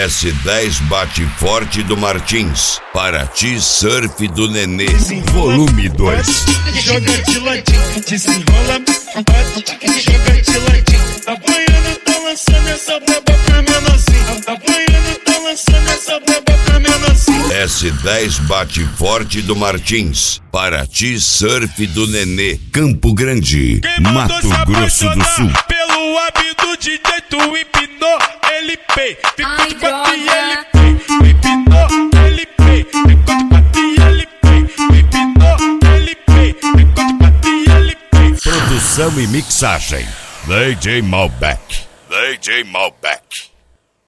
S10 bate forte do Martins. Paraty Surf do Nenê. Volume 2. Joga de ladinho, desenrola, bate, joga de ladinho. Apanhando, tá lançando essa braba pra menorzinho. Apanhando, tá lançando essa braba pra menorzinho. S10 bate forte do Martins. Paraty Surf do Nenê. Campo Grande, Mato Grosso do Sul. Pelo hábito do DJ, tu empinou, ele pei. Ficou de quatro e ele pei. Empinou, ele pei. Ficou de quatro e ele pei. Empinou, ele pei. Ficou de quatro e ele pei. Produção e mixagem, DJ Malbec. DJ Malbec.